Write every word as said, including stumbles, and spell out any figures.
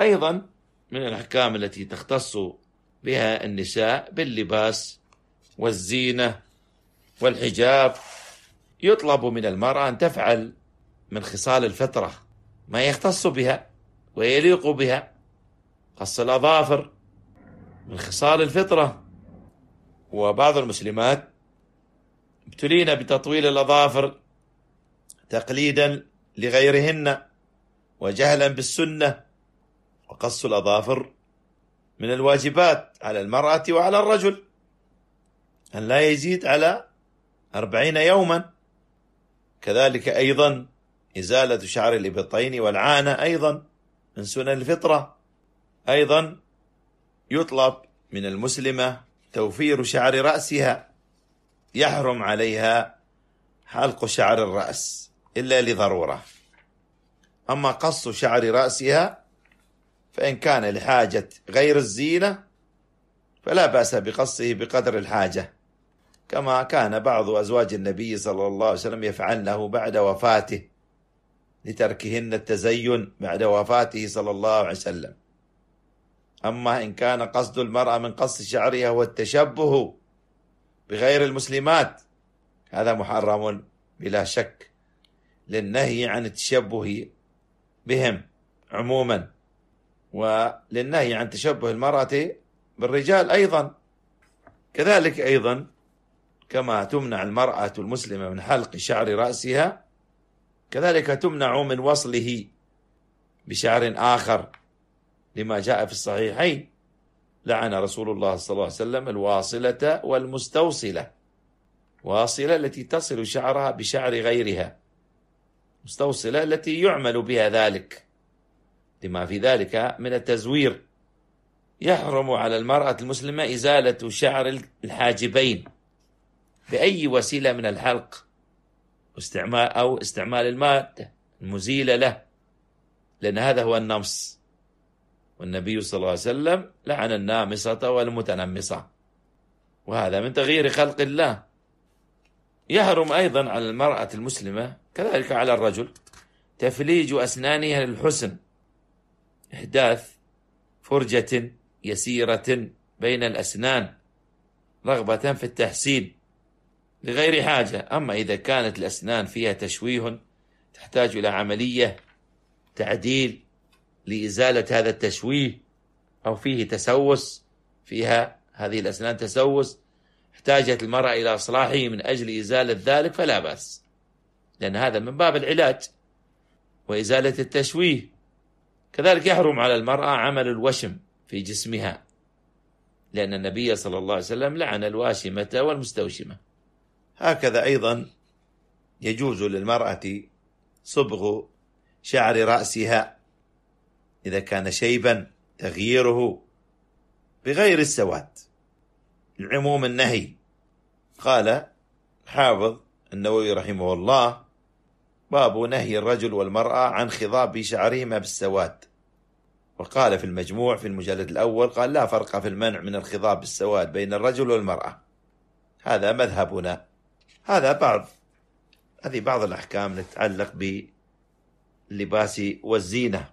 أيضا من الأحكام التي تختص بها النساء باللباس والزينة والحجاب، يطلب من المرأة أن تفعل من خصال الفطرة ما يختص بها ويليق بها. قص الأظافر من خصال الفطرة، وبعض المسلمات ابتلين بتطويل الأظافر تقليدا لغيرهن وجهلا بالسنة. وقص الأظافر من الواجبات على المرأة وعلى الرجل، أن لا يزيد على أربعين يوما. كذلك أيضا إزالة شعر الإبطين والعانة أيضا من سنن الفطرة. أيضا يطلب من المسلمة توفير شعر رأسها، يحرم عليها حلق شعر الرأس إلا لضرورة. أما قص شعر رأسها فإن كان لحاجة غير الزينة فلا بأس بقصه بقدر الحاجة، كما كان بعض أزواج النبي صلى الله عليه وسلم يفعلنه بعد وفاته لتركهن التزين بعد وفاته صلى الله عليه وسلم. أما إن كان قصد المرأة من قص شعرها هو التشبه بغير المسلمات، هذا محرم بلا شك، للنهي عن التشبه بهم عموما، وللنهي عن تشبه المرأة بالرجال أيضا. كذلك أيضا كما تمنع المرأة المسلمة من حلق شعر رأسها، كذلك تمنع من وصله بشعر آخر، لما جاء في الصحيحين: لعن رسول الله صلى الله عليه وسلم الواصلة والمستوصلة. واصلة التي تصل شعرها بشعر غيرها، مستوصلة التي يعمل بها ذلك، لما في ذلك من التزوير. يحرم على المرأة المسلمة إزالة شعر الحاجبين بأي وسيلة من الحلق واستعمال أو استعمال المادة المزيلة له، لأن هذا هو النمص، والنبي صلى الله عليه وسلم لعن النامصة والمتنمصة، وهذا من تغيير خلق الله. يحرم أيضا على المرأة المسلمة كذلك على الرجل تفليج أسنانها للحسن، إحداث فرجة يسيرة بين الأسنان رغبة في التحسين لغير حاجة. أما إذا كانت الأسنان فيها تشويه تحتاج إلى عملية تعديل لإزالة هذا التشويه، أو فيه تسوس، فيها هذه الأسنان تسوس، احتاجت المرأة إلى إصلاحه من أجل إزالة ذلك، فلا بأس، لأن هذا من باب العلاج وإزالة التشويه. كذلك يحرم على المرأة عمل الوشم في جسمها، لأن النبي صلى الله عليه وسلم لعن الواشمة والمستوشمة. هكذا أيضا يجوز للمرأة صبغ شعر رأسها إذا كان شيبا، تغييره بغير السواد لعموم النهي. قال حافظ النووي رحمه الله: باب نهي الرجل والمرأة عن خضاب شعرهما بالسواد. وقال في المجموع في المجلد الأول قال: لا فرق في المنع من الخضاب بالسواد بين الرجل والمرأة، هذا مذهبنا. هذا بعض هذه بعض الأحكام التي تتعلق باللباس والزينة.